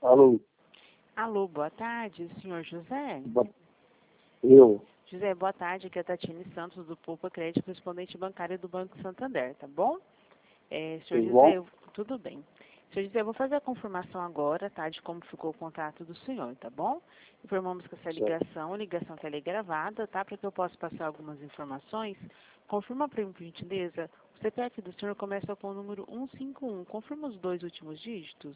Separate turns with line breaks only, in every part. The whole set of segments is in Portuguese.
Alô?
Alô, boa tarde, senhor José.
Eu?
José, boa tarde, aqui é a Tatiane Santos, do Poupa Crédito, correspondente bancário do Banco Santander, tá bom? Senhor
Tudo
José,
bom?
tudo bem. Senhor José, eu vou fazer a confirmação agora, tá, de como ficou o contrato do senhor, tá bom? Informamos que essa
Certo.
ligação telegravada, tá, para que eu possa passar algumas informações. Confirma para mim, por gentileza, o CPF do senhor começa com o número 151. Confirma os dois últimos dígitos?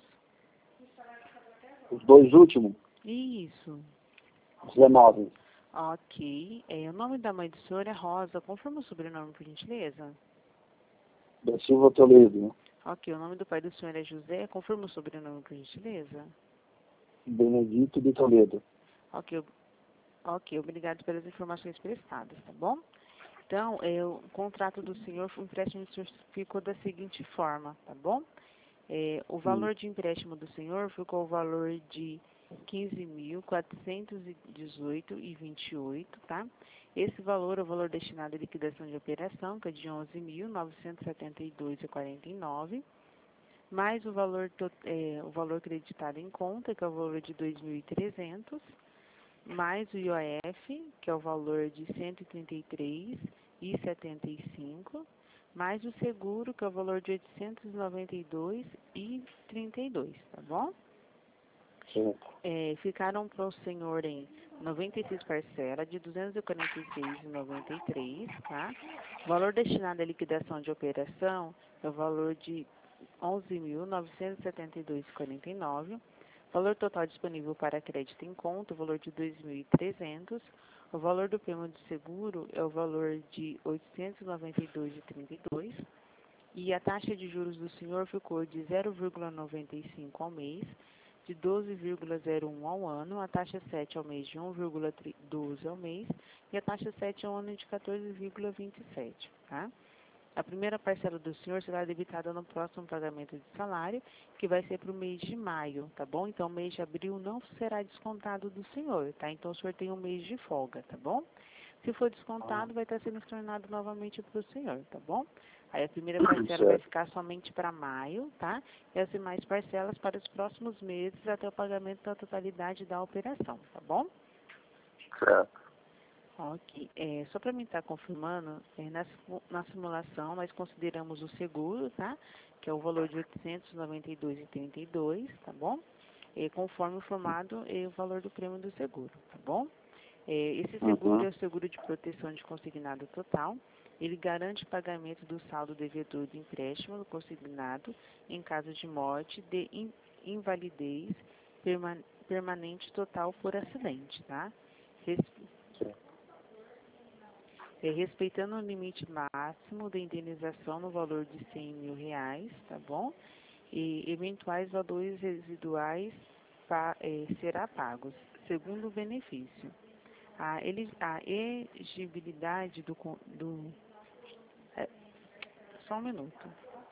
Os dois últimos?
Isso.
19.
Ok. O nome da mãe do senhor é Rosa. Confirma o sobrenome, por gentileza?
Da Silva Toledo, né?
Ok. O nome do pai do senhor é José. Confirma o sobrenome, por gentileza?
Benedito de Toledo.
Ok. Ok. Obrigado pelas informações prestadas, tá bom? Então, o contrato do senhor, o empréstimo do senhor ficou da seguinte forma, tá bom? O valor de empréstimo do senhor ficou o valor de 15.418,28, tá? Esse valor é o valor destinado à liquidação de operação, que é de 11.972,49, mais o valor creditado em conta, que é o valor de 2.300, mais o IOF, que é o valor de 133,75, mais o seguro, que é o valor de 892,32, tá bom?
Certo.
Ficaram para o senhor em 96 parcelas de 246,93, tá? O valor destinado à liquidação de operação é o valor de 11.972,49. Valor total disponível para crédito em conta, o valor de 2.300. O valor do prêmio de seguro é o valor de 892,32. E a taxa de juros do senhor ficou de 0,95 ao mês, de 12,01 ao ano, a taxa 7 ao mês de 1,12 ao mês e a taxa 7 ao ano de 14,27, tá? A primeira parcela do senhor será debitada no próximo pagamento de salário, que vai ser para o mês de maio, tá bom? Então, o mês de abril não será descontado do senhor, tá? Então, o senhor tem um mês de folga, tá bom? Se for descontado, vai estar sendo estornado novamente para o senhor, tá bom? Aí, a primeira parcela vai
Certo.
ficar somente para maio, tá? E as demais parcelas para os próximos meses até o pagamento da totalidade da operação, tá bom?
Certo.
Ok. Só para mim estar confirmando, na simulação nós consideramos o seguro, tá? Que é o valor de 892,32, tá bom? Conforme informado, o valor do prêmio do seguro, tá bom? Esse seguro
Uhum.
é o seguro de proteção de consignado total. Ele garante o pagamento do saldo devedor do empréstimo do consignado em caso de morte, de invalidez permanente total por acidente, tá?
Certo.
Respeitando o limite máximo da indenização no valor de R$ 100.000, tá bom? E eventuais valores residuais será pagos, segundo o benefício. A exigibilidade só um minuto.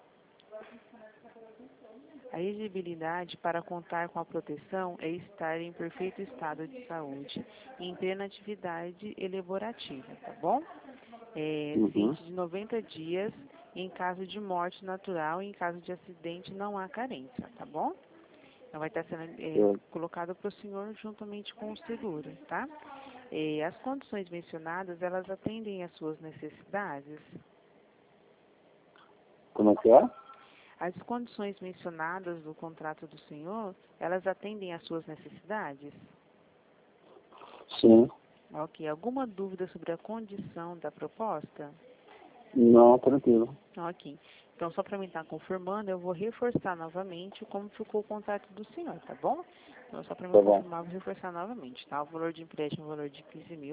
A exigibilidade para contar com a proteção é estar em perfeito estado de saúde e em plena atividade elaborativa, tá bom?
Uhum.
Ciente de 90 dias em caso de morte natural e em caso de acidente não há carência, tá bom? Então vai estar sendo
Certo.
colocado para o senhor juntamente com o seguro, tá? As condições mencionadas, elas atendem às suas necessidades?
Como é que é?
As condições mencionadas do contrato do senhor, elas atendem às suas necessidades?
Sim.
Ok. Alguma dúvida sobre a condição da proposta?
Não, tranquilo.
Ok. Então, só para mim estar confirmando, eu vou reforçar novamente como ficou o contrato do senhor, tá bom? Então, só para mim
Tá bom.
confirmar, vou reforçar novamente, tá? O valor de empréstimo é o valor de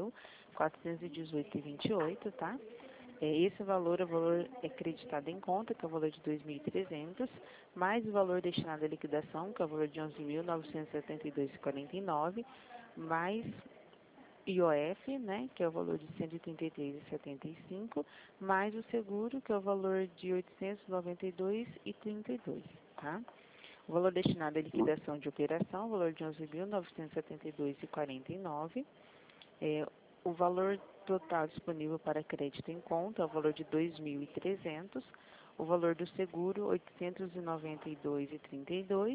15.418,28, tá? Esse valor é o valor acreditado em conta, que é o valor de 2.300, mais o valor destinado à liquidação, que é o valor de 11.972,49, mais IOF, né, que é o valor de 133,75, mais o seguro, que é o valor de 892,32, tá? O valor destinado à liquidação de operação, o valor de 11.972,49. O valor total disponível para crédito em conta é o valor de 2.300. O valor do seguro, 892,32.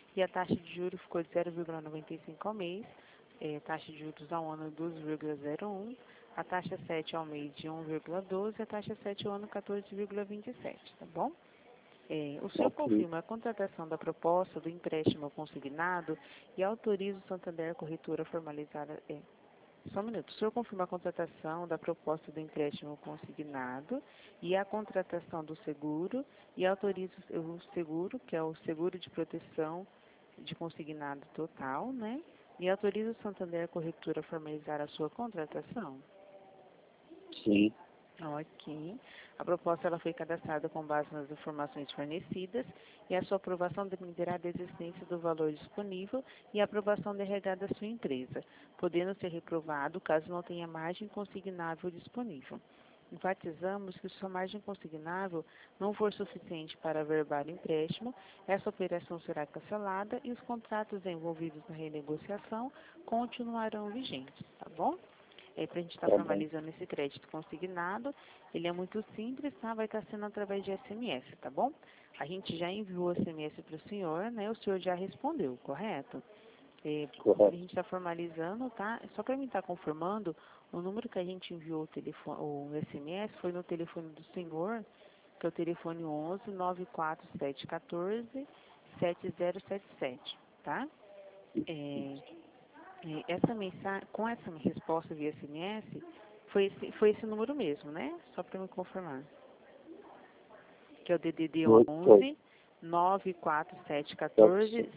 e a taxa de juros ficou de 0,95 ao mês, taxa de juros ao ano 12,01, a taxa 7 ao mês de 1,12 e a taxa 7 ao ano 14,27, tá bom? O senhor confirma a contratação da proposta do empréstimo consignado e autoriza o Santander Corretora a formalizar... Só um minuto. O senhor confirma a contratação da proposta do empréstimo consignado e a contratação do seguro e autoriza o seguro, que é o seguro de proteção de consignado total, né? E autoriza o Santander Corretora a formalizar a sua contratação?
Sim.
Ok. A proposta ela foi cadastrada com base nas informações fornecidas e a sua aprovação dependerá da existência do valor disponível e a aprovação da RH da sua empresa, podendo ser reprovado caso não tenha margem consignável disponível. Enfatizamos que se sua margem consignável não for suficiente para averbar o empréstimo, essa operação será cancelada e os contratos envolvidos na renegociação continuarão vigentes, tá bom? Para a gente estar formalizando esse crédito consignado, ele é muito simples, tá? Vai estar sendo através de SMS, tá bom? A gente já enviou o SMS para o senhor, né? O senhor já respondeu, correto?
Correto.
A gente está formalizando, tá? Só para mim estar confirmando, o número que a gente enviou o SMS foi no telefone do senhor, que é o telefone 11 94714 7077, tá? Com essa resposta via SMS, foi esse número mesmo, né? Só para me confirmar. Que é o DDD 11 94714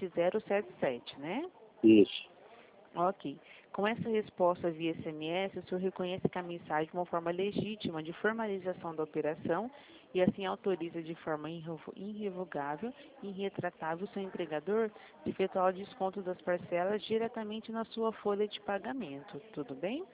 7077, né?
Isso.
Ok. Com essa resposta via SMS, o senhor reconhece que a mensagem é uma forma legítima de formalização da operação e assim autoriza de forma irrevogável e irretratável o seu empregador de efetuar o desconto das parcelas diretamente na sua folha de pagamento. Tudo bem?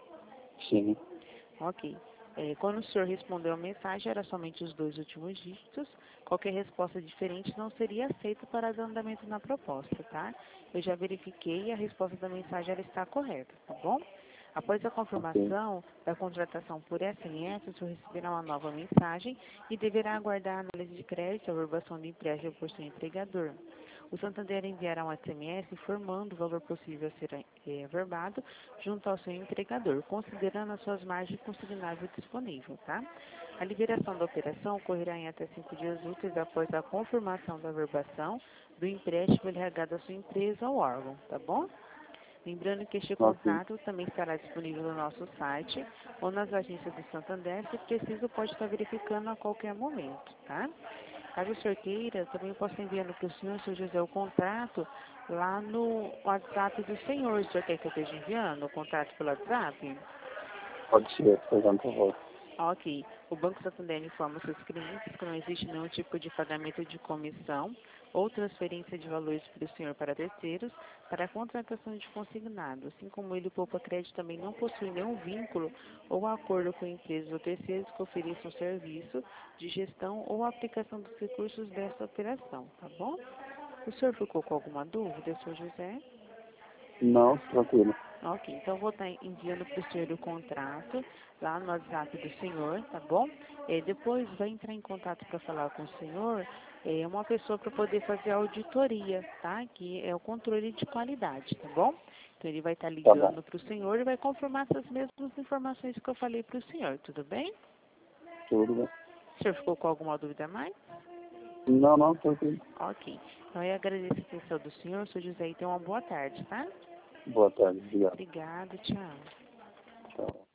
Sim.
Ok. Quando o senhor respondeu a mensagem, era somente os 2 últimos dígitos. Qualquer resposta diferente não seria aceita para dar andamento na proposta, tá? Eu já verifiquei e a resposta da mensagem ela está correta, tá bom? Após a confirmação da contratação por SMS, o senhor receberá uma nova mensagem e deverá aguardar a análise de crédito e a averbação do empréstimo por seu empregador. O Santander enviará um SMS informando o valor possível a ser averbado junto ao seu empregador, considerando as suas margens consignáveis disponível, tá? A liberação da operação ocorrerá em até 5 dias úteis após a confirmação da averbação do empréstimo RH da sua empresa ou órgão, tá bom? Lembrando que este contrato também estará disponível no nosso site ou nas agências do Santander, se preciso pode estar verificando a qualquer momento, tá? Caso o senhor queira, também posso enviando para o senhor José, o contrato lá no WhatsApp do senhor. O senhor quer que eu esteja enviando o contrato pelo WhatsApp?
Pode ser, por favor.
Ok. O Banco Santander informa seus clientes que não existe nenhum tipo de pagamento de comissão ou transferência de valores pelo senhor para terceiros para a contratação de consignado. Assim como ele, o Poupa Crédito também não possui nenhum vínculo ou acordo com empresas ou terceiros que ofereçam serviço de gestão ou aplicação dos recursos desta operação, tá bom? O senhor ficou com alguma dúvida, senhor José?
Não, tranquilo.
Ok, então eu vou estar enviando para o senhor o contrato lá no WhatsApp do senhor, tá bom? Depois vai entrar em contato para falar com o senhor uma pessoa para poder fazer a auditoria, tá? Que é o controle de qualidade, tá bom? Então ele vai estar ligando para o senhor e vai confirmar essas mesmas informações que eu falei para o senhor, tudo bem?
Tudo bem.
O senhor ficou com alguma dúvida a mais?
Não, tranquilo.
Ok, então eu agradeço a atenção do senhor, senhor José, e tenha uma boa tarde, tá?
Boa tarde, obrigado.
Obrigada, tchau.
Tchau.